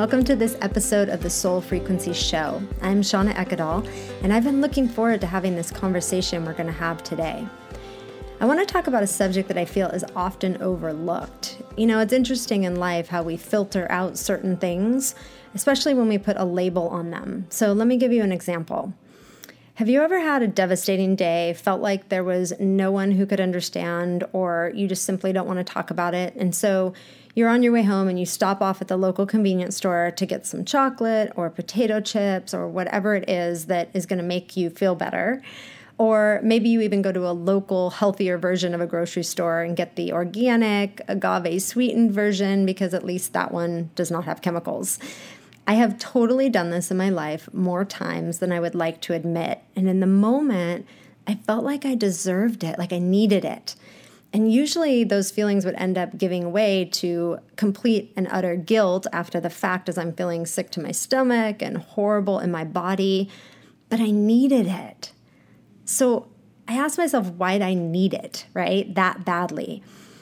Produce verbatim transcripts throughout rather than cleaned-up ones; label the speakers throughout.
Speaker 1: welcome to this episode of the Soul Frequency Show. I'm Shauna Ekadal, and I've been looking forward to having this conversation we're going to have today. I want to talk about a subject that I feel is often overlooked. You know, it's interesting in life how we filter out certain things, especially when we put a label on them. So let me give you an example. Have you ever had a devastating day, felt like there was no one who could understand, or you just simply don't want to talk about it? And so you're on your way home and you stop off at the local convenience store to get some chocolate or potato chips or whatever it is that is going to make you feel better. Or maybe you even go to a local, healthier version of a grocery store and get the organic, agave sweetened version because at least that one does not have chemicals. I have totally done this in my life more times than I would like to admit. And in the moment, I felt like I deserved it, like I needed it. And usually those feelings would end up giving way to complete and utter guilt after the fact as I'm feeling sick to my stomach and horrible in my body. But I needed it. So I asked myself, why did I need it, right? That badly.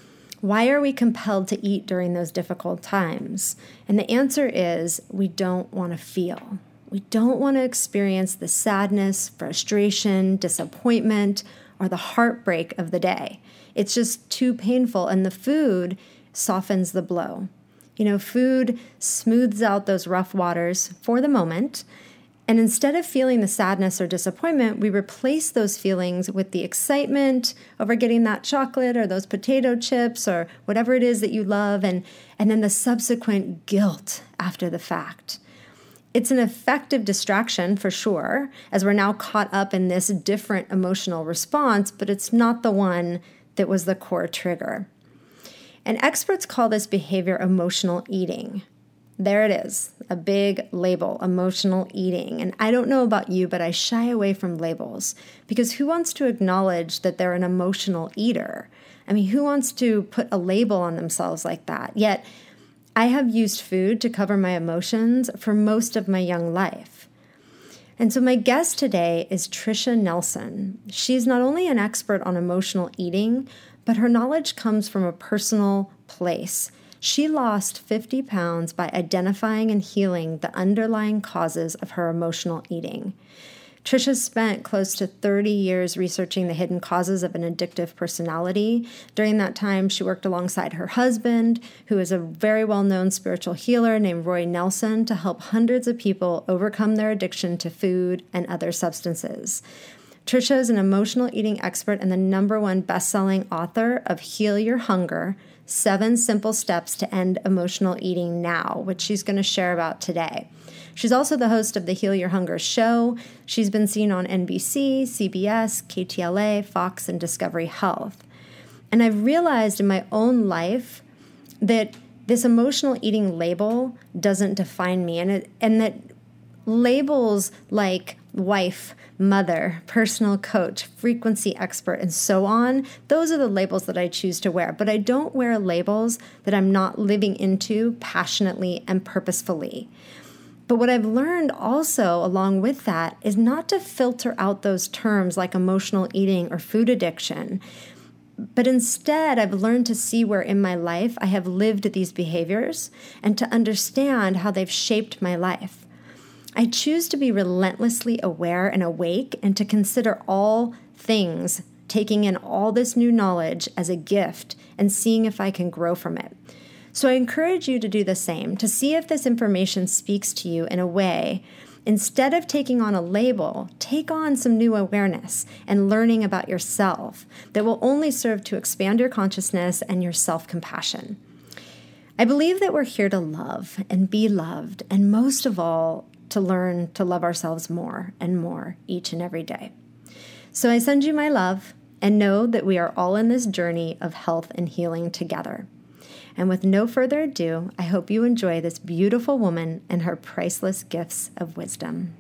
Speaker 1: Why are we compelled to eat during those difficult times? And the answer is we don't want to feel. We don't want to experience the sadness, frustration, disappointment, or the heartbreak of the day. It's just too painful, and the food softens the blow. You know, food smooths out those rough waters for the moment. And instead of feeling the sadness or disappointment, we replace those feelings with the excitement over getting that chocolate or those potato chips or whatever it is that you love, and, and then the subsequent guilt after the fact. It's an effective distraction for sure, as we're now caught up in this different emotional response, but it's not the one that was the core trigger. And experts call this behavior emotional eating. There it is, a big label, emotional eating. And I don't know about you, but I shy away from labels because who wants to acknowledge that they're an emotional eater? I mean, who wants to put a label on themselves like that? Yet, I have used food to cover my emotions for most of my young life. And so my guest today is Tricia Nelson. She's not only an expert on emotional eating, but her knowledge comes from a personal place. She lost fifty pounds by identifying and healing the underlying causes of her emotional eating. Tricia spent close to thirty years researching the hidden causes of an addictive personality. During that time, she worked alongside her husband, who is a very well-known spiritual healer named Roy Nelson, to help hundreds of people overcome their addiction to food and other substances. Tricia is an emotional eating expert and the number one best-selling author of Heal Your Hunger, Seven Simple Steps to End Emotional Eating Now, which she's going to share about today. She's also the host of the Heal Your Hunger show. She's been seen on N B C, C B S, K T L A, Fox, and Discovery Health. And I've realized in my own life that this emotional eating label doesn't define me, and it, and that labels like wife, mother, personal coach, frequency expert, and so on, those are the labels that I choose to wear. But I don't wear labels that I'm not living into passionately and purposefully. But what I've learned also along with that is not to filter out those terms like emotional eating or food addiction. But instead, I've learned to see where in my life I have lived these behaviors and to understand how they've shaped my life. I choose to be relentlessly aware and awake and to consider all things, taking in all this new knowledge as a gift and seeing if I can grow from it. So I encourage you to do the same, to see if this information speaks to you in a way. Instead of taking on a label, take on some new awareness and learning about yourself that will only serve to expand your consciousness and your self-compassion. I believe that we're here to love and be loved, and most of all, to learn to love ourselves more and more each and every day. So I send you my love and know that we are all in this journey of health and healing together. And with no further ado, I hope you enjoy this beautiful woman and her priceless gifts of wisdom.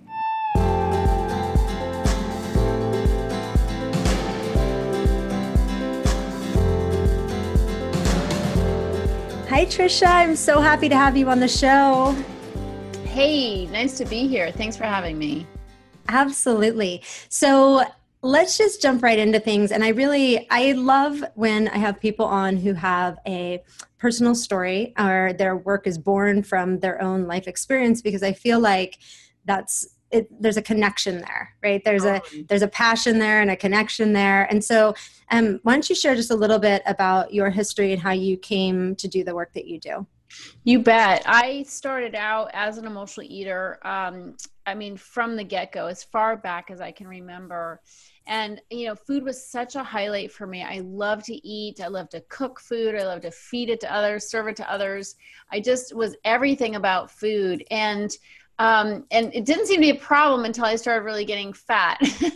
Speaker 1: Hi, Tricia. I'm so happy to have you on the show.
Speaker 2: Hey, nice to be here. Thanks for having me.
Speaker 1: Absolutely. So let's just jump right into things. And I really, I love when I have people on who have a personal story or their work is born from their own life experience, because I feel like that's it, there's a connection there, right? There's a there's a passion there and a connection there. And so um, why don't you share just a little bit about your history and how you came to do the work that you do?
Speaker 2: You bet. I started out as an emotional eater. Um, I mean, from the get-go, as far back as I can remember. And, you know, food was such a highlight for me. I love to eat. I love to cook food. I love to feed it to others, serve it to others. I just was everything about food. And Um, and it didn't seem to be a problem until I started really getting fat.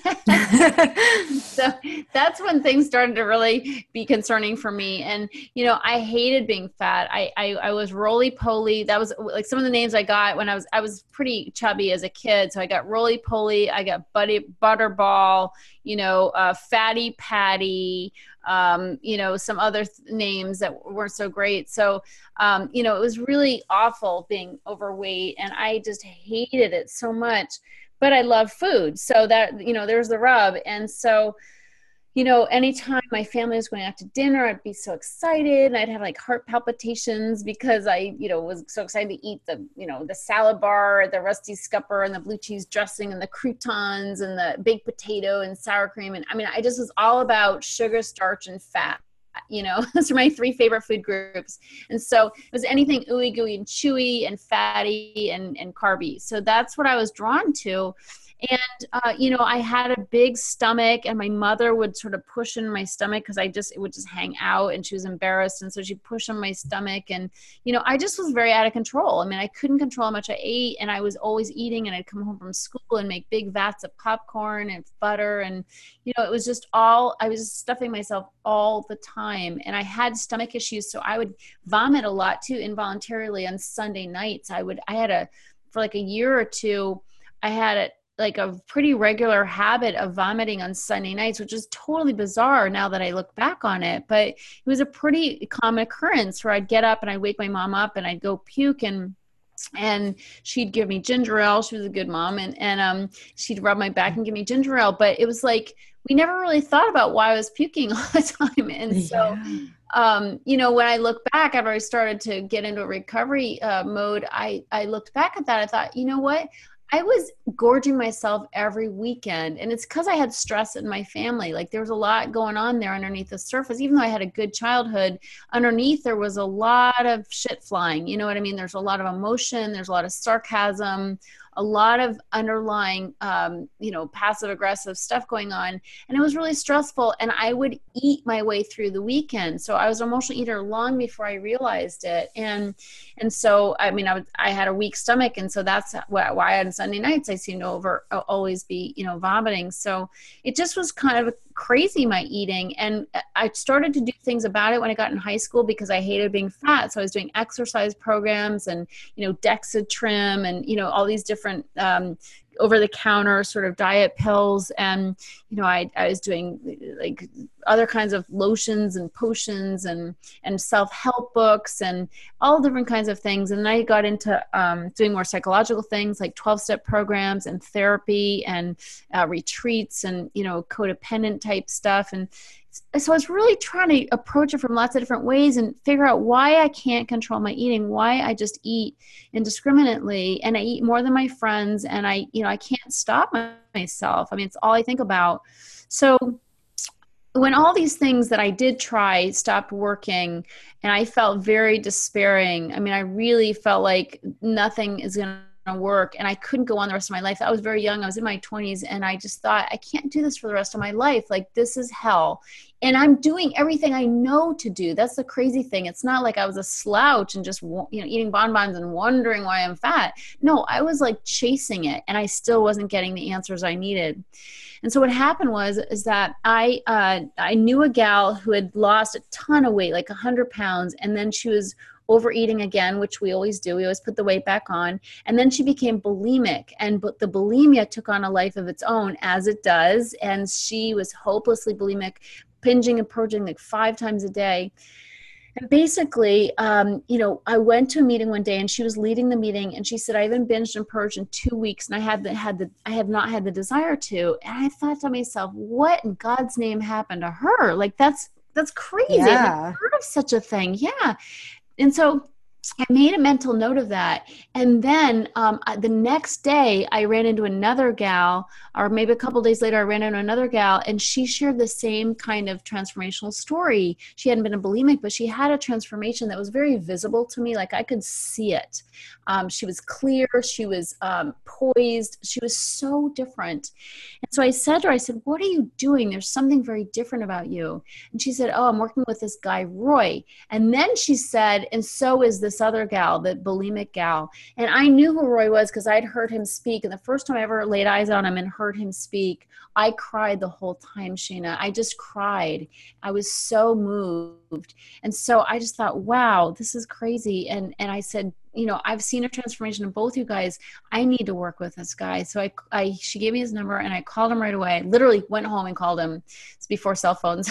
Speaker 2: So that's when things started to really be concerning for me. And, you know, I hated being fat. I, I, I was roly-poly. That was like some of the names I got when I was, I was pretty chubby as a kid. So I got roly-poly, I got buddy, butterball, you know, uh, fatty patty, um, you know, some other th- names that weren't so great. So, um, you know, it was really awful being overweight, and I just hated it so much, but I love food. So that, you know, there's the rub. And so, you know, anytime my family was going out to dinner, I'd be so excited, and I'd have like heart palpitations because I, you know, was so excited to eat the, you know, the salad bar, the rusty scupper, and the blue cheese dressing, and the croutons, and the baked potato, and sour cream. And I mean, I just was all about sugar, starch, and fat. You know, those are my three favorite food groups. And so it was anything ooey gooey and chewy and fatty and, and carby. So that's what I was drawn to. And, uh, you know, I had a big stomach, and my mother would sort of push in my stomach because I just, it would just hang out, and she was embarrassed. And so she'd push on my stomach. And, you know, I just was very out of control. I mean, I couldn't control how much I ate, and I was always eating, and I'd come home from school and make big vats of popcorn and butter. And, you know, it was just all, I was just stuffing myself all the time. And I had stomach issues. So I would vomit a lot too, involuntarily on Sunday nights. I would, I had a, for like a year or two, I had it like a pretty regular habit of vomiting on Sunday nights, which is totally bizarre now that I look back on it. But it was a pretty common occurrence where I'd get up and I'd wake my mom up and I'd go puke, and and she'd give me ginger ale. She was a good mom. And, and, um, she'd rub my back and give me ginger ale, but it was like, we never really thought about why I was puking all the time. And so, yeah. um, you know, when I look back after I started to get into a recovery, uh, mode, I, I looked back at that. I thought, you know what? I was gorging myself every weekend, and it's because I had stress in my family. Like there was a lot going on there underneath the surface. Even though I had a good childhood, underneath there was a lot of shit flying. You know what I mean? There's a lot of emotion. There's a lot of sarcasm, a lot of underlying, um, you know, passive aggressive stuff going on. And it was really stressful. And I would eat my way through the weekend. So I was an emotional eater long before I realized it. And, and so, I mean, I was, I had a weak stomach. And so that's why, why on Sunday nights, I seemed to over always be, you know, vomiting. So it just was kind of crazy, my eating. And I started to do things about it when I got in high school because I hated being fat. So I was doing exercise programs and, you know, DEXA trim and, you know, all these different um, over-the-counter sort of diet pills. And, you know, I, I was doing like other kinds of lotions and potions and, and self-help books and all different kinds of things. And then I got into um, doing more psychological things like twelve-step programs and therapy and uh, retreats and, you know, codependent type stuff. And so I was really trying to approach it from lots of different ways and figure out why I can't control my eating, why I just eat indiscriminately and I eat more than my friends, and I, you know, I can't stop my, myself. I mean, it's all I think about. So when all these things that I did try stopped working and I felt very despairing, I mean, I really felt like nothing is going to work and I couldn't go on the rest of my life. I was very young. I was in my twenties and I just thought, I can't do this for the rest of my life. Like, this is hell. And I'm doing everything I know to do. That's the crazy thing. It's not like I was a slouch and just, you know, eating bonbons and wondering why I'm fat. No, I was like chasing it and I still wasn't getting the answers I needed. And so what happened was, is that I, uh, I knew a gal who had lost a ton of weight, like a hundred pounds. And then she was overeating again, which we always do. We always put the weight back on. And then she became bulimic, and but the bulimia took on a life of its own, as it does. And she was hopelessly bulimic, binging and purging like five times a day. And basically, um, you know, I went to a meeting one day and she was leading the meeting and she said, I haven't binged and purged in two weeks and I had the, had the, I have not had the desire to. And I thought to myself, what in God's name happened to her? Like, that's, that's crazy. I've never
Speaker 1: Yeah.
Speaker 2: heard of such a thing. Yeah. And so I made a mental note of that. And then um, I- the next day, I ran into another gal, or maybe a couple days later, I ran into another gal, and she shared the same kind of transformational story. She hadn't been a bulimic, but she had a transformation that was very visible to me. Like I could see it. Um, she was clear. She was um, poised. She was so different. And so I said to her, I said, what are you doing? There's something very different about you. And she said, oh, I'm working with this guy, Roy. And then she said, and so is this other gal, the bulimic gal. And I knew who Roy was because I'd heard him speak. And the first time I ever laid eyes on him and heard him speak, I cried the whole time, Sheena. I just cried. I was so moved. And so I just thought, wow, this is crazy. And and I said, you know, I've seen a transformation in both you guys. I need to work with this guy. So I, I she gave me his number and I called him right away. Literally went home and called him. It's before cell phones.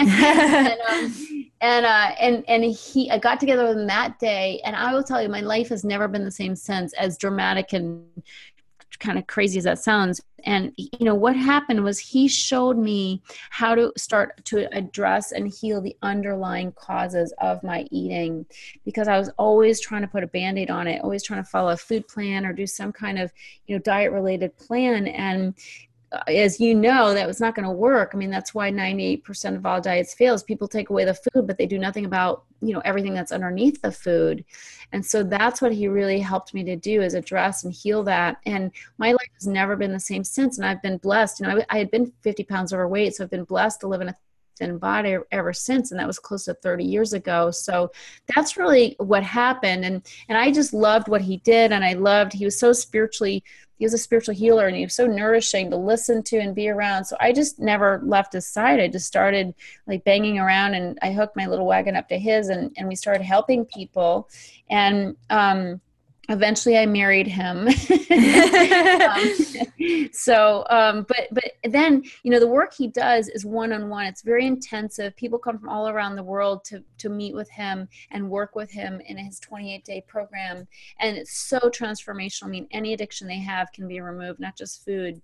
Speaker 2: and um, and uh, and and he, I got together with him that day. And I will tell you, my life has never been the same since, as dramatic and kind of crazy as that sounds. And you know what happened was he showed me how to start to address and heal the underlying causes of my eating, because I was always trying to put a band-aid on it, always trying to follow a food plan or do some kind of, you know, diet related plan. And as you know, that was not going to work. I mean, that's why ninety-eight percent of all diets fails. People take away the food, but they do nothing about, you know, everything that's underneath the food. And so that's what he really helped me to do, is address and heal that. And my life has never been the same since. And I've been blessed. You know, I, I had been fifty pounds overweight, so I've been blessed to live in a thin body ever since. And that was close to thirty years ago. So that's really what happened. And, and I just loved what he did. And I loved, he was so spiritually, he was a spiritual healer, and he was so nourishing to listen to and be around. So I just never left his side. I just started like banging around, and I hooked my little wagon up to his, and, and we started helping people. And, um, eventually I married him. um, so, um, but, but then, you know, the work he does is one-on-one. It's very intensive. People come from all around the world to, to meet with him and work with him in his twenty-eight day program. And it's so transformational. I mean, any addiction they have can be removed, not just food.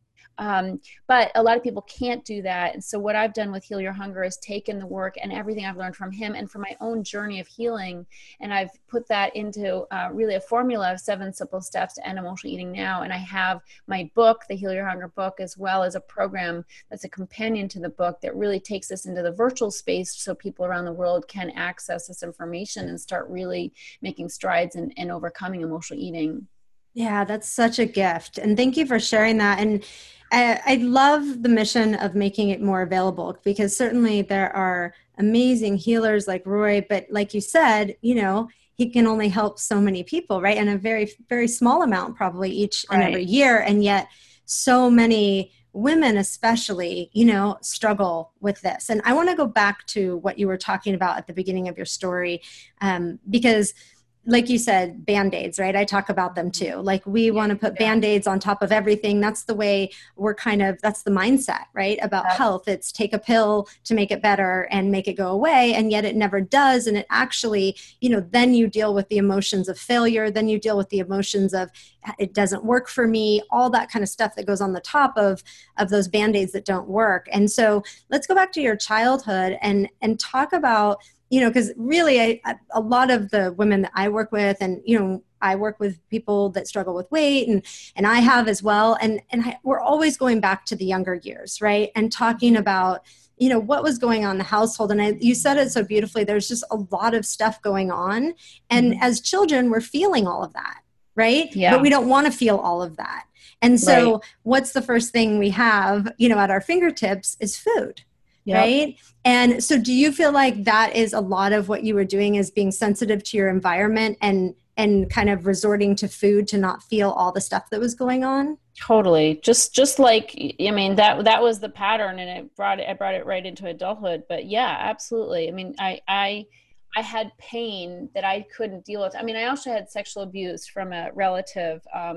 Speaker 2: Um, but a lot of people can't do that. And so what I've done with Heal Your Hunger is taken the work and everything I've learned from him and from my own journey of healing. And I've put that into uh, really a formula of seven simple steps to end emotional eating now. And I have my book, the Heal Your Hunger book, as well as a program that's a companion to the book that really takes us into the virtual space so people around the world can access this information and start really making strides in, in overcoming emotional eating.
Speaker 1: Yeah, that's such a gift. And thank you for sharing that. And I, I love the mission of making it more available, because certainly there are amazing healers like Roy, but like you said, you know, he can only help so many people, right? And a very, very small amount probably each and
Speaker 2: Right.
Speaker 1: every year. And yet so many women especially, you know, struggle with this. And I want to go back to what you were talking about at the beginning of your story, um, because like you said, Band-Aids, right? I talk about them too. Like we want to put
Speaker 2: Yeah.
Speaker 1: Band-Aids on top of everything. That's the way we're kind of, that's the mindset, right? About
Speaker 2: Yep.
Speaker 1: health. It's take a pill to make it better and make it go away. And yet it never does. And it actually, you know, then you deal with the emotions of failure. Then you deal with the emotions of it doesn't work for me, all that kind of stuff that goes on the top of, of those Band-Aids that don't work. And so let's go back to your childhood and, and talk about, you know, because really I, a lot of the women that I work with, and, you know, I work with people that struggle with weight, and, and I have as well. And, and I, we're always going back to the younger years, right? And talking about, you know, what was going on in the household. And I, you said it so beautifully. There's just a lot of stuff going on. And
Speaker 2: Mm-hmm.
Speaker 1: as children, we're feeling all of that, right?
Speaker 2: Yeah.
Speaker 1: But we don't want to feel all of that. And so
Speaker 2: Right.
Speaker 1: what's the first thing we have, you know, at our fingertips is food.
Speaker 2: Yep.
Speaker 1: Right. And so do you feel like that is a lot of what you were doing, is being sensitive to your environment and, and kind of resorting to food to not feel all the stuff that was going on?
Speaker 2: Totally. Just, just like, I mean, that, that was the pattern, and it brought it, I brought it right into adulthood. But yeah, absolutely. I mean, I, I, I had pain that I couldn't deal with. I mean, I also had sexual abuse from a relative, um,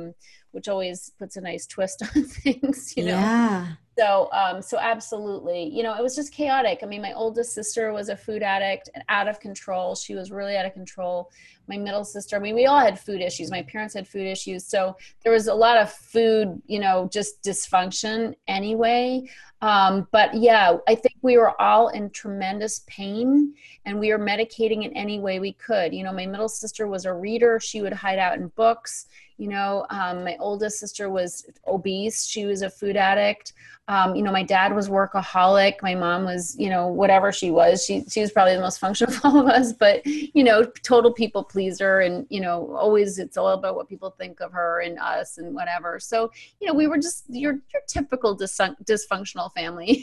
Speaker 2: which always puts a nice twist on things, you know?
Speaker 1: Yeah.
Speaker 2: So, um, so absolutely, you know, it was just chaotic. I mean, my oldest sister was a food addict and out of control. She was really out of control. My middle sister, I mean, we all had food issues. My parents had food issues. So there was a lot of food, you know, just dysfunction anyway. Um, but yeah, I think we were all in tremendous pain and we were medicating in any way we could. You know, my middle sister was a reader. She would hide out in books. You know, um, my oldest sister was obese. She was a food addict. Um, you know, my dad was workaholic. My mom was, you know, whatever she was. She she was probably the most functional of all of us, but, you know, total people pleaser. And, you know, always it's all about what people think of her and us and whatever. So, you know, we were just your, your typical dis- dysfunctional family.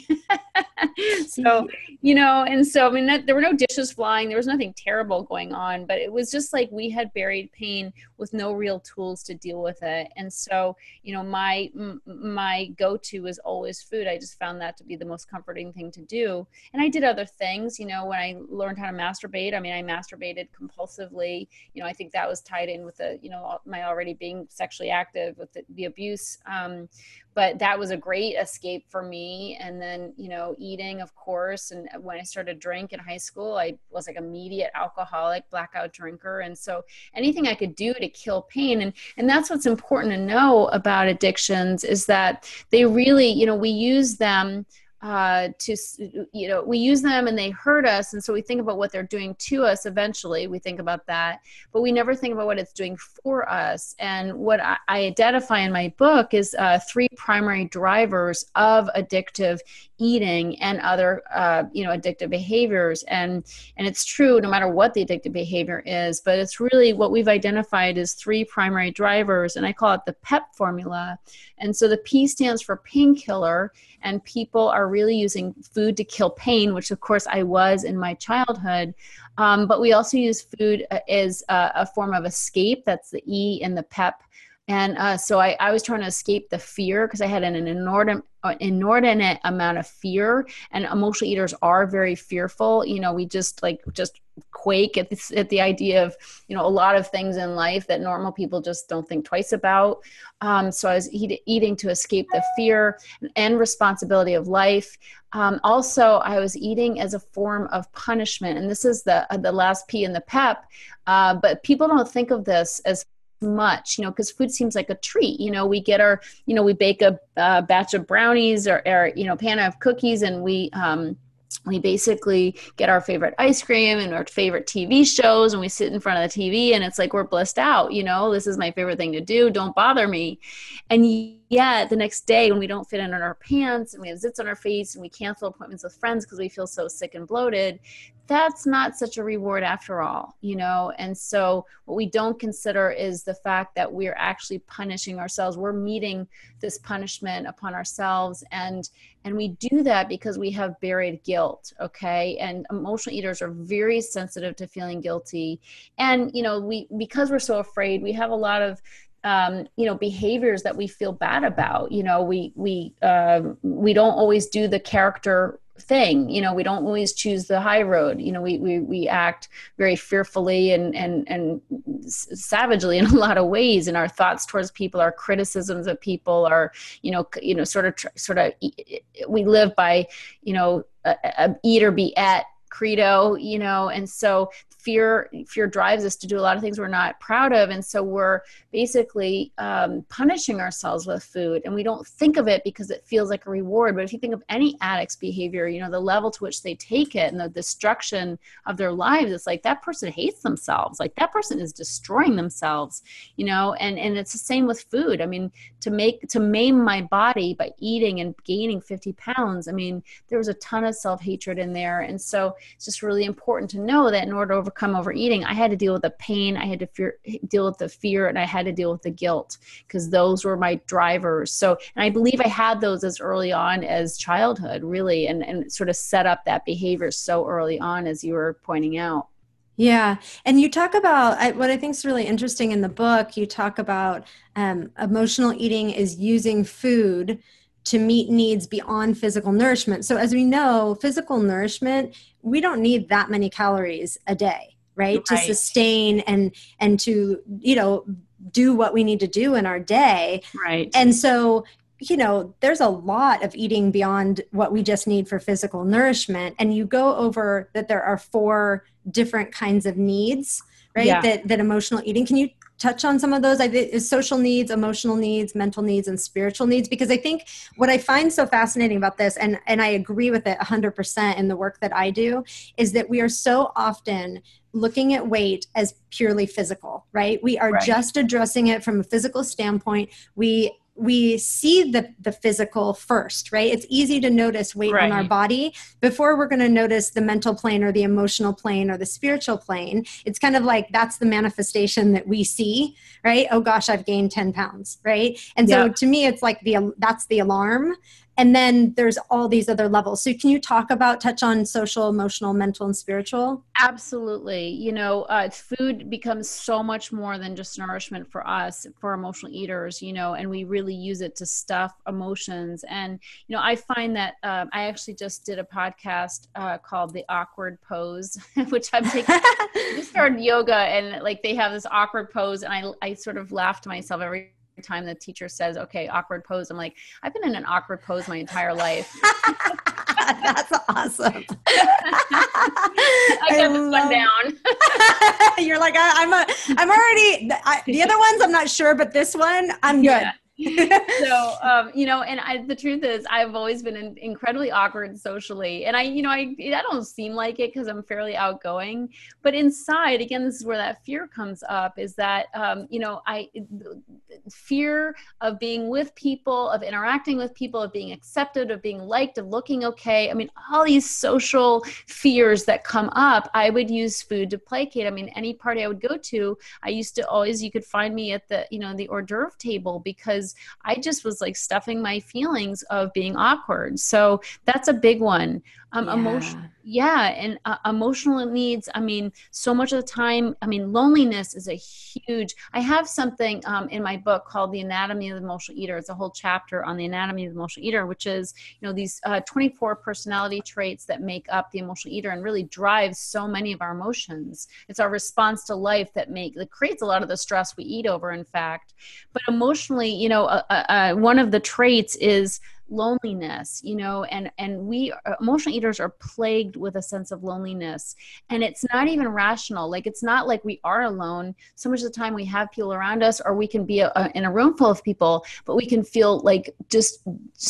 Speaker 2: So, you know, and so, I mean, that, there were no dishes flying. There was nothing terrible going on, but it was just like we had buried pain with no real tools to deal with it. And so, you know, my, m- my go-to was always food. I just found that to be the most comforting thing to do. And I did other things, you know, when I learned how to masturbate, I mean, I masturbated compulsively. You know, I think that was tied in with the, you know, my already being sexually active with the, the abuse. Um, but that was a great escape for me. And then, you know, eating, of course. And when I started to drink in high school, I was like immediate alcoholic, blackout drinker. And so anything I could do to kill pain. And, and that's what's important to know about addictions is that they really, you know, we use them uh, to, you know, we use them and they hurt us. And so we think about what they're doing to us. Eventually we think about that, but we never think about what it's doing for us. And what I, I identify in my book is uh, three primary drivers of addictive eating and other, uh, you know, addictive behaviors. And, and it's true no matter what the addictive behavior is, but it's really what we've identified as three primary drivers. And I call it the PEP formula. And so the P stands for painkiller, and people are really using food to kill pain, which of course I was in my childhood. Um, but we also use food as a, a form of escape. That's the E in the PEP. And uh, so I, I was trying to escape the fear because I had an inordinate, inordinate amount of fear, and emotional eaters are very fearful. You know, we just like just quake at, this, at the idea of, you know, a lot of things in life that normal people just don't think twice about. Um, so I was eat, eating to escape the fear and responsibility of life. Um, also, I was eating as a form of punishment. And this is the, uh, the last P in the PEP. Uh, but people don't think of this as much, you know, because food seems like a treat. You know, we get our, you know, we bake a, a batch of brownies or, or, you know, pan of cookies, and we, um, we basically get our favorite ice cream and our favorite T V shows, and we sit in front of the T V and it's like, we're blissed out, you know, this is my favorite thing to do. Don't bother me. And yet the next day when we don't fit in our pants and we have zits on our face and we cancel appointments with friends because we feel so sick and bloated, that's not such a reward after all, you know? And so what we don't consider is the fact that we're actually punishing ourselves. We're meeting this punishment upon ourselves. And, and we do that because we have buried guilt. Okay. And emotional eaters are very sensitive to feeling guilty. And, you know, we, because we're so afraid, we have a lot of Um, you know, behaviors that we feel bad about. You know, we, we, uh, we don't always do the character thing. You know, we don't always choose the high road. You know, we, we, we act very fearfully and, and, and savagely in a lot of ways. And our thoughts towards people, our criticisms of people are, you know, you know, sort of, sort of, we live by, you know, a, a eat or be at credo, you know, and so fear, fear drives us to do a lot of things we're not proud of. And so we're basically um, punishing ourselves with food, and we don't think of it because it feels like a reward. But if you think of any addict's behavior, you know, the level to which they take it and the destruction of their lives, it's like that person hates themselves. Like that person is destroying themselves, you know, and, and it's the same with food. I mean, to make, to maim my body by eating and gaining fifty pounds, I mean, there was a ton of self-hatred in there. And so it's just really important to know that in order to overcome overeating, I had to deal with the pain, I had to fear, deal with the fear, and I had to deal with the guilt, because those were my drivers. So, and I believe I had those as early on as childhood, really, and, and sort of set up that behavior so early on, as you were pointing out.
Speaker 1: Yeah. And you talk about I, what I think is really interesting in the book. You talk about um, emotional eating is using food to meet needs beyond physical nourishment. So as we know, physical nourishment, we don't need that many calories a day, right?
Speaker 2: Right.
Speaker 1: To sustain and, and to, you know, do what we need to do in our day.
Speaker 2: Right.
Speaker 1: And so, you know, there's a lot of eating beyond what we just need for physical nourishment. And you go over that there are four different kinds of needs, right?
Speaker 2: Yeah.
Speaker 1: That, that emotional eating. Can you touch on some of those? I think social needs, emotional needs, mental needs, and spiritual needs, because I think what I find so fascinating about this, and, and I agree with it one hundred percent in the work that I do, is that we are so often looking at weight as purely physical, right? We are
Speaker 2: Right.
Speaker 1: just addressing it from a physical standpoint. We we see the, the physical first, right? It's easy to notice weight
Speaker 2: Right.
Speaker 1: on our body before we're going to notice the mental plane or the emotional plane or the spiritual plane. It's kind of like that's the manifestation that we see, right? Oh gosh, I've gained ten pounds, right? And so
Speaker 2: Yeah.
Speaker 1: to me, it's like the that's the alarm. And then there's all these other levels. So can you talk about, touch on social, emotional, mental, and spiritual?
Speaker 2: Absolutely. You know, uh, food becomes so much more than just nourishment for us, for emotional eaters, you know, and we really use it to stuff emotions. And, you know, I find that um, I actually just did a podcast uh, called The Awkward Pose, which I'm taking, I just started yoga, and like they have this awkward pose, and I, I sort of laugh to myself every time the teacher says, okay, awkward pose. I'm like, I've been in an awkward pose my entire life.
Speaker 1: That's awesome.
Speaker 2: I got this one down.
Speaker 1: You're like, I, I'm a, I'm already, I, the other ones I'm not sure, but this one I'm good.
Speaker 2: Yeah. So, um, you know, and I, the truth is I've always been in, incredibly awkward socially. And I, you know, I, I don't seem like it because I'm fairly outgoing, but inside, again, this is where that fear comes up, is that, um, you know, I, fear of being with people, of interacting with people, of being accepted, of being liked, of looking okay. I mean, all these social fears that come up, I would use food to placate. I mean, any party I would go to, I used to always, you could find me at the, you know, the hors d'oeuvre table, because I just was like stuffing my feelings of being awkward. So that's a big one. Um,
Speaker 1: Yeah.
Speaker 2: Emotion, yeah. And uh, emotional needs. I mean, so much of the time, I mean, loneliness is a huge, I have something um, in my book called The Anatomy of the Emotional Eater. It's a whole chapter on the anatomy of the emotional eater, which is, you know, these uh, twenty-four personality traits that make up the emotional eater and really drives so many of our emotions. It's our response to life that make, that creates a lot of the stress we eat over, in fact. But emotionally, you know, uh, uh, one of the traits is loneliness, you know, and, and we uh, emotional eaters are plagued with a sense of loneliness, and it's not even rational. Like, it's not like we are alone. So much of the time we have people around us, or we can be a, a, in a room full of people, but we can feel like just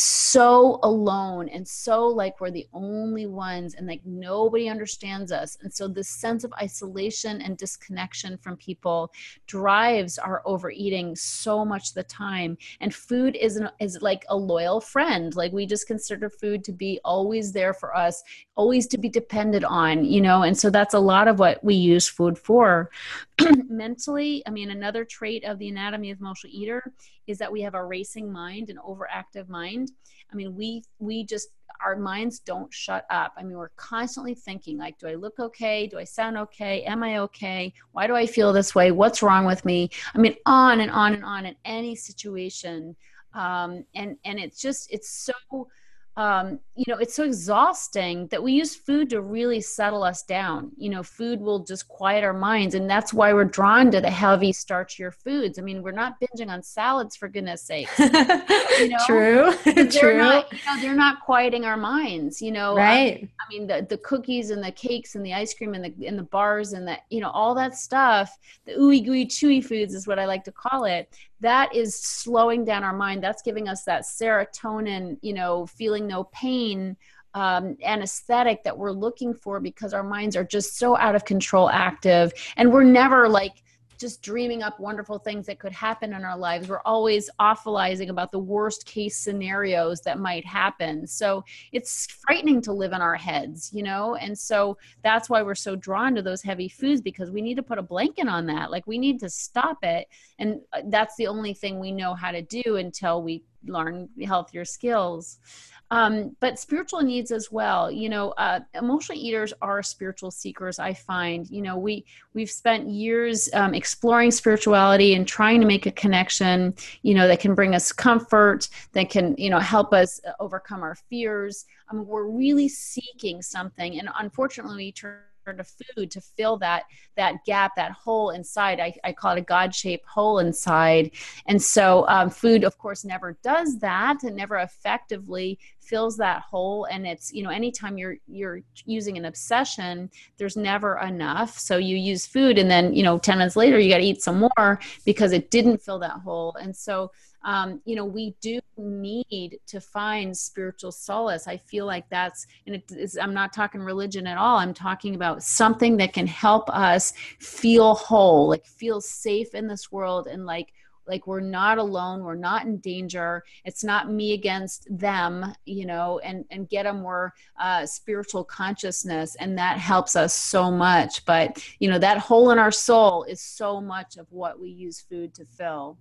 Speaker 2: so alone, and so like we're the only ones, and like nobody understands us. And so this sense of isolation and disconnection from people drives our overeating so much of the time. And food is an, is like a loyal friend. Like, we just consider food to be always there for us, always to be depended on, you know, and so that's a lot of what we use food for. Mentally, I mean, another trait of the anatomy of the emotional eater is that we have a racing mind, an overactive mind. I mean, we, we just, our minds don't shut up. I mean, we're constantly thinking, like, do I look okay? Do I sound okay? Am I okay? Why do I feel this way? What's wrong with me? I mean, on and on and on in any situation. Um, and, and it's just, it's so, um, you know, it's so exhausting that we use food to really settle us down. You know, food will just quiet our minds. And that's why we're drawn to the heavy, starchier foods. I mean, we're not binging on salads, for goodness sakes. You know?
Speaker 1: True.
Speaker 2: They're
Speaker 1: True.
Speaker 2: not, you know, they're not quieting our minds, you know.
Speaker 1: Right.
Speaker 2: Um, I mean, the, the cookies and the cakes and the ice cream and the, and the bars and the, you know, all that stuff, the ooey gooey chewy foods is what I like to call it. That is slowing down our mind. That's giving us that serotonin, you know, feeling no pain, um, anesthetic that we're looking for, because our minds are just so out of control active. And we're never like just dreaming up wonderful things that could happen in our lives. We're always awfulizing about the worst case scenarios that might happen. So it's frightening to live in our heads, you know? And so that's why we're so drawn to those heavy foods, because we need to put a blanket on that. Like, we need to stop it. And that's the only thing we know how to do until we learn healthier skills. Um, but spiritual needs as well. You know, uh, emotional eaters are spiritual seekers, I find. You know, we, we've spent years um, exploring spirituality and trying to make a connection, you know, that can bring us comfort, that can, you know, help us overcome our fears. I mean, we're really seeking something. And unfortunately, we turn to food to fill that that gap, that hole inside. I, I call it a God-shaped hole inside. And so um, food, of course, never does that, and never effectively fills that hole. And it's, you know, anytime you're you're using an obsession, there's never enough. So you use food, and then, you know, ten minutes later, you got to eat some more because it didn't fill that hole. And so Um, you know, we do need to find spiritual solace. I feel like that's, and it is, I'm not talking religion at all. I'm talking about something that can help us feel whole, like feel safe in this world, and like, like we're not alone. We're not in danger. It's not me against them, you know, and, and get a more uh, spiritual consciousness. And that helps us so much. But, you know, that hole in our soul is so much of what we use food to fill.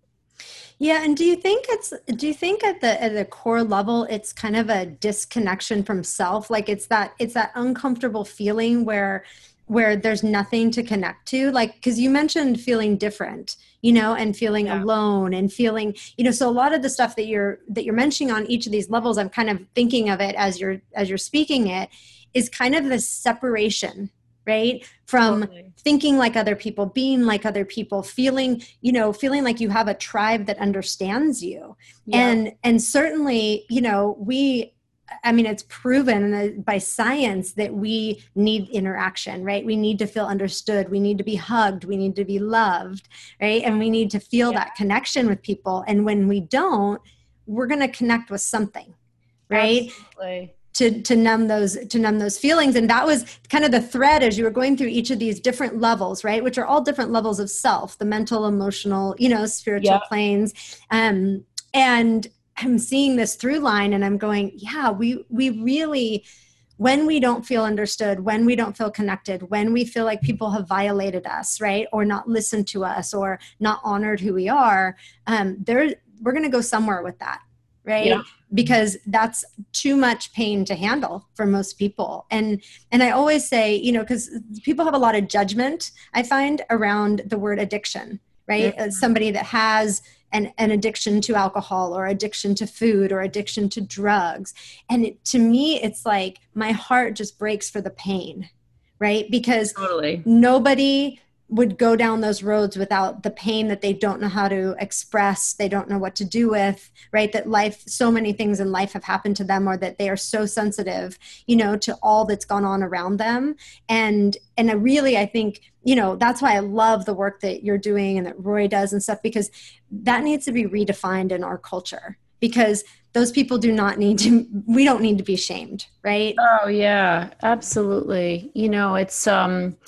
Speaker 1: Yeah, and do you think it's do you think at the at the core level it's kind of a disconnection from self? Like it's that it's that uncomfortable feeling where where there's nothing to connect to, like, because you mentioned feeling different, you know, and feeling
Speaker 2: Yeah.
Speaker 1: alone and feeling, you know, so a lot of the stuff that you're that you're mentioning on each of these levels, I'm kind of thinking of it as you're as you're speaking it, is kind of this separation, right? From
Speaker 2: Totally.
Speaker 1: thinking like other people, being like other people, feeling, you know, feeling like you have a tribe that understands you.
Speaker 2: Yeah.
Speaker 1: And, and certainly, you know, we, I mean, it's proven by science that we need interaction, right? We need to feel understood. We need to be hugged. We need to be loved, right? And we need to feel
Speaker 2: Yeah.
Speaker 1: that connection with people. And when we don't, we're going to connect with something, right?
Speaker 2: Absolutely.
Speaker 1: to to numb those to numb those feelings. And that was kind of the thread as you were going through each of these different levels, right? Which are all different levels of self, the mental, emotional, you know, spiritual
Speaker 2: Yep.
Speaker 1: planes. Um, and I'm seeing this through line and I'm going, yeah, we we really, when we don't feel understood, when we don't feel connected, when we feel like people have violated us, right? Or not listened to us or not honored who we are, um, there we're going to go somewhere with that. Right.
Speaker 2: Yeah.
Speaker 1: Because that's too much pain to handle for most people. And, and I always say, you know, because people have a lot of judgment, I find, around the word addiction, right?
Speaker 2: Mm-hmm.
Speaker 1: As somebody that has an, an addiction to alcohol or addiction to food or addiction to drugs. And it, to me, it's like my heart just breaks for the pain, right? Because
Speaker 2: Totally.
Speaker 1: nobody would go down those roads without the pain that they don't know how to express, they don't know what to do with, right? That life, so many things in life have happened to them, or that they are so sensitive, you know, to all that's gone on around them. And, and I really, I think, you know, that's why I love the work that you're doing and that Roy does and stuff, because that needs to be redefined in our culture, because those people do not need to, we don't need to be shamed, right?
Speaker 2: Oh yeah, absolutely. You know, it's, um,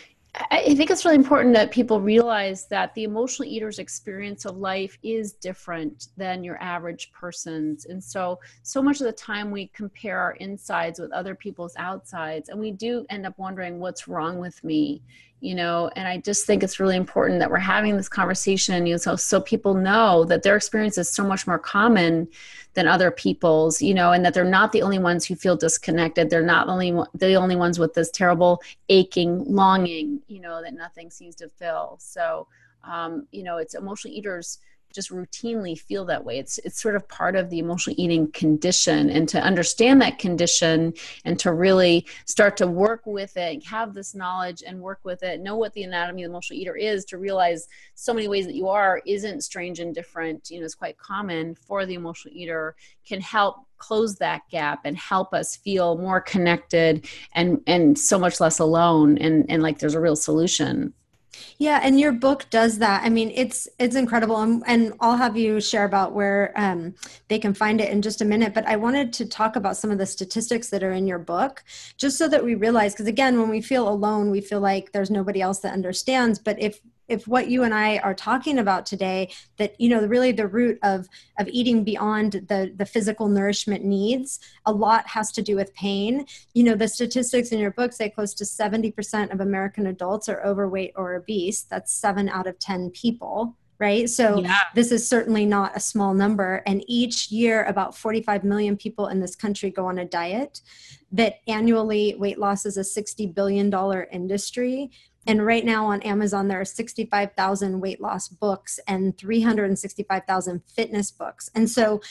Speaker 2: I think it's really important that people realize that the emotional eater's experience of life is different than your average person's. And so, so much of the time we compare our insides with other people's outsides, and we do end up wondering what's wrong with me, you know. And I just think it's really important that we're having this conversation, you know, so, so people know that their experience is so much more common than other people's, you know, and that they're not the only ones who feel disconnected. They're not only the only ones with this terrible aching, longing, you know, that nothing seems to fill. So, um, you know, it's emotional eaters just routinely feel that way. It's it's sort of part of the emotional eating condition, and to understand that condition and to really start to work with it, have this knowledge and work with it, know what the anatomy of the emotional eater is, to realize so many ways that you are isn't strange and different, you know, it's quite common for the emotional eater, can help close that gap and help us feel more connected and and so much less alone, and and like there's a real solution.
Speaker 1: Yeah, and your book does that. I mean, it's it's incredible, and, and I'll have you share about where um, they can find it in just a minute. But I wanted to talk about some of the statistics that are in your book, just so that we realize, because again, when we feel alone, we feel like there's nobody else that understands. But if if what you and I are talking about today, that, you know, really the root of of eating beyond the the physical nourishment needs, a lot has to do with pain. You know, the statistics in your book say close to seventy percent of American adults are overweight or obese. That's seven out of ten people, right? So
Speaker 2: Yeah.
Speaker 1: this is certainly not a small number. And each year, about forty-five million people in this country go on a diet. That annually, weight loss is a sixty billion dollars industry. And right now on Amazon, there are sixty-five thousand weight loss books and three hundred sixty-five thousand fitness books. And so,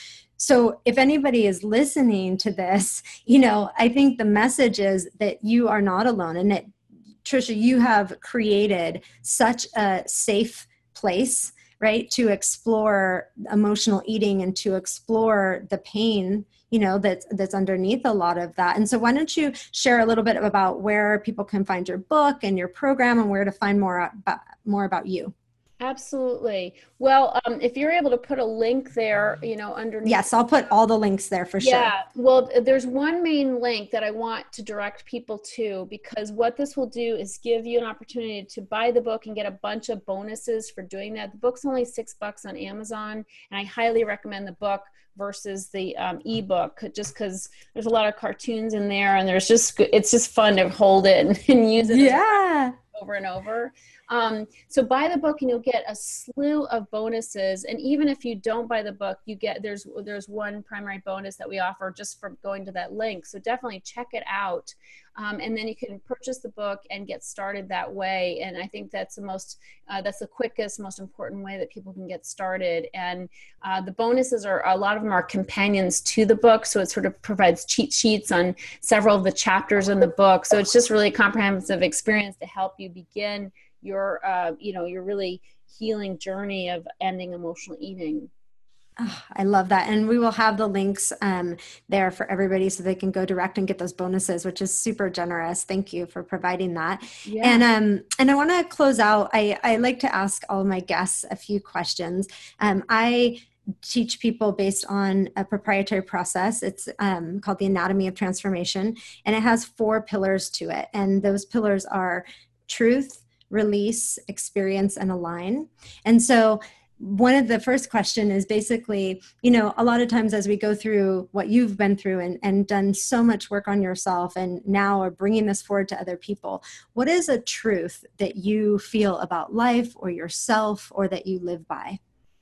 Speaker 1: So if anybody is listening to this, you know, I think the message is that you are not alone, and that, Trisha, you have created such a safe place, right, to explore emotional eating and to explore the pain, you know, that's that's underneath a lot of that. And so why don't you share a little bit about where people can find your book and your program, and where to find more about, more about you?
Speaker 2: Absolutely. Well, um, if you're able to put a link there, you know, underneath.
Speaker 1: Yes, I'll put all the links there for sure.
Speaker 2: Yeah. Well, there's one main link that I want to direct people to, because what this will do is give you an opportunity to buy the book and get a bunch of bonuses for doing that. The book's only six bucks on Amazon, and I highly recommend the book versus the um, ebook, just because there's a lot of cartoons in there, and there's just, it's just fun to hold it and, and use it.
Speaker 1: Yeah.
Speaker 2: Over and over. Um, so buy the book and you'll get a slew of bonuses. And even if you don't buy the book, you get, there's, there's one primary bonus that we offer just for going to that link. So definitely check it out. Um, and then you can purchase the book and get started that way. And I think that's the most, uh, that's the quickest, most important way that people can get started. And uh, the bonuses are, a lot of them are companions to the book. So it sort of provides cheat sheets on several of the chapters in the book. So it's just really a comprehensive experience to help you begin your, uh, you know, your really healing journey of ending emotional eating.
Speaker 1: Oh, I love that. And we will have the links um, there for everybody so they can go direct and get those bonuses, which is super generous. Thank you for providing that. Yeah. And um, and I want to close out. I, I like to ask all of my guests a few questions. Um, I teach people based on a proprietary process. It's um, called the Anatomy of Transformation, and it has four pillars to it. And those pillars are truth, release, experience, and align. And so one of the first question is basically, you know, a lot of times as we go through what you've been through and, and done so much work on yourself and now are bringing this forward to other people, what is a truth that you feel about life or yourself or that you live by?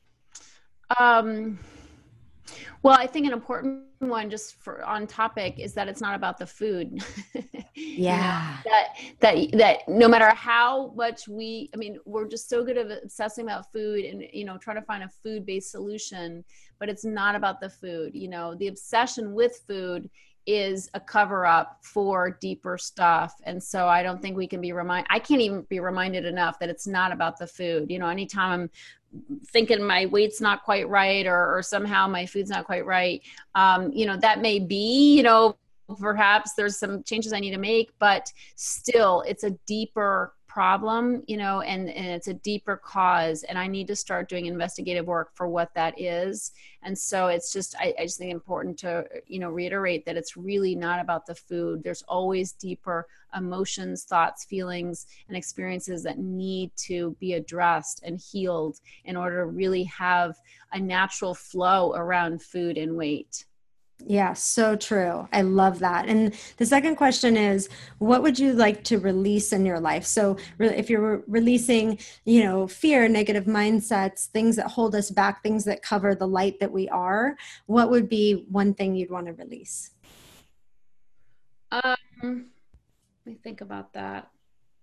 Speaker 2: Um, well, I think an important one just for on topic is that it's not about the food.
Speaker 1: Yeah.
Speaker 2: You know, that, that, that no matter how much we, I mean, we're just so good at obsessing about food and, you know, trying to find a food-based solution, but it's not about the food. You know, the obsession with food is a cover up for deeper stuff. And so I don't think we can be reminded, I can't even be reminded enough that it's not about the food. You know, anytime I'm thinking my weight's not quite right, or, or somehow my food's not quite right, um, you know, that may be, you know, perhaps there's some changes I need to make, but still it's a deeper problem, you know, and, and it's a deeper cause, and I need to start doing investigative work for what that is. And so it's just, I, I just think important to, you know, reiterate that it's really not about the food. There's always deeper emotions, thoughts, feelings, and experiences that need to be addressed and healed in order to really have a natural flow around food and weight.
Speaker 1: Yeah, so true. I love that. And the second question is, what would you like to release in your life? So re- if you're releasing, you know, fear, negative mindsets, things that hold us back, things that cover the light that we are, what would be one thing you'd want to release?
Speaker 2: Um, let me think about that.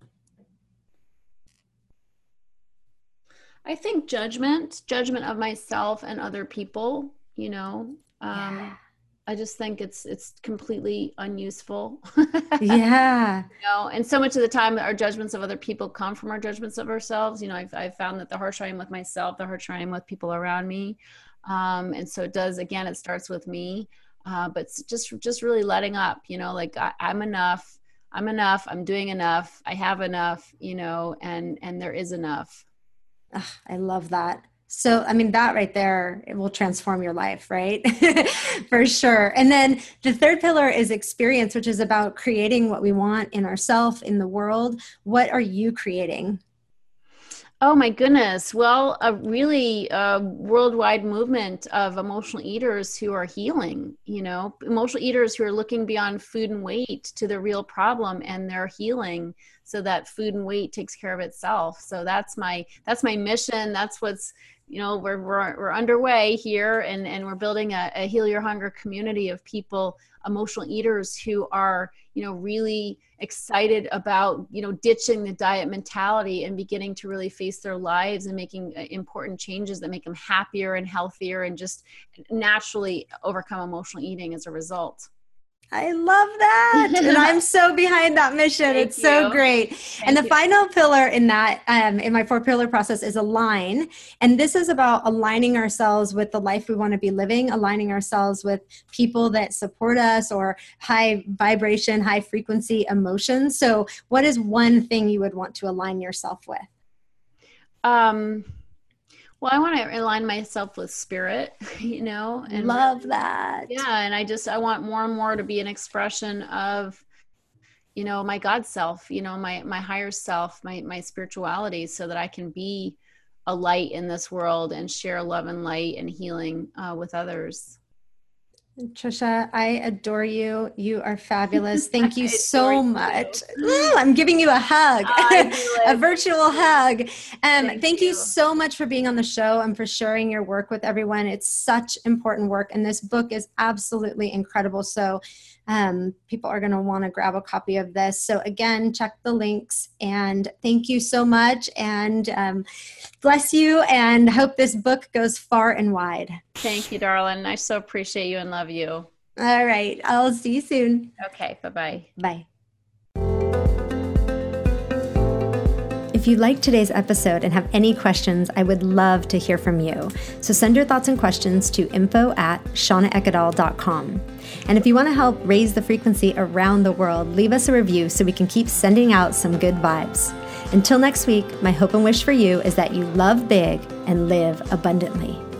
Speaker 2: I think judgment, judgment of myself and other people, you know, um, yeah. I just think it's it's completely unuseful.
Speaker 1: Yeah.
Speaker 2: You know, and so much of the time our judgments of other people come from our judgments of ourselves. You know, I've, I've found that the harsher I am with myself, the harsher I am with people around me. Um, and so it does, again, it starts with me. Uh, but just just really letting up, you know, like I, I'm enough. I'm enough. I'm doing enough. I have enough, you know, and and there is enough.
Speaker 1: Ugh, I love that. So, I mean, that right there, it will transform your life, right? For sure. And then the third pillar is experience, which is about creating what we want in ourselves, in the world. What are you creating?
Speaker 2: Oh my goodness. Well, a really uh, worldwide movement of emotional eaters who are healing, you know, emotional eaters who are looking beyond food and weight to the real problem, and they're healing so that food and weight takes care of itself. So that's my, that's my mission. That's what's you know, we're, we're, we're underway here, and, and we're building a, a Heal Your Hunger community of people, emotional eaters who are, you know, really excited about, you know, ditching the diet mentality and beginning to really face their lives and making important changes that make them happier and healthier and just naturally overcome emotional eating as a result.
Speaker 1: I love that. And I'm so behind that mission.
Speaker 2: Thank
Speaker 1: it's so
Speaker 2: you.
Speaker 1: great.
Speaker 2: Thank
Speaker 1: and the
Speaker 2: you.
Speaker 1: final pillar in that, um, in my four pillar process is align. And this is about aligning ourselves with the life we want to be living, aligning ourselves with people that support us or high vibration, high frequency emotions. So what is one thing you would want to align yourself with?
Speaker 2: Um, Well, I want to align myself with spirit, you know, and
Speaker 1: love that.
Speaker 2: Yeah. And I just, I want more and more to be an expression of, you know, my God self, you know, my, my higher self, my, my spirituality, so that I can be a light in this world and share love and light and healing uh, with others.
Speaker 1: Trisha, I adore you. You are fabulous. Thank you so
Speaker 2: you
Speaker 1: much. Ooh, I'm giving you a hug, a virtual hug. Um,
Speaker 2: thank
Speaker 1: thank
Speaker 2: you.
Speaker 1: you so much for being on the show and for sharing your work with everyone. It's such important work, and this book is absolutely incredible. So um, people are going to want to grab a copy of this. So again, check the links, and thank you so much, and um, bless you, and hope this book goes far and wide.
Speaker 2: Thank you, darling. I so appreciate you and love you.
Speaker 1: All right. I'll see you soon.
Speaker 2: Okay. Bye-bye.
Speaker 1: Bye. If you liked today's episode and have any questions, I would love to hear from you. So send your thoughts and questions to info at shauna eckadal dot com. And if you want to help raise the frequency around the world, leave us a review so we can keep sending out some good vibes. Until next week, my hope and wish for you is that you love big and live abundantly.